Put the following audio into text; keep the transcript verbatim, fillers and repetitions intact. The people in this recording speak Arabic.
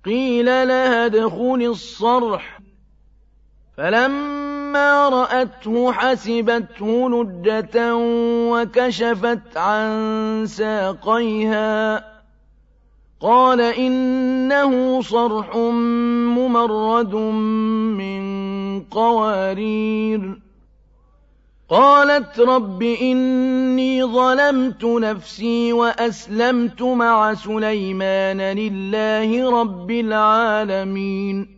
قيل لها ادخلي الصرح فلما رأته حسبته لجة وكشفت عن ساقيها قال إنه صرح ممرد من قوارير قالت رب إني ظلمت نفسي وأسلمت مع سليمان لله رب العالمين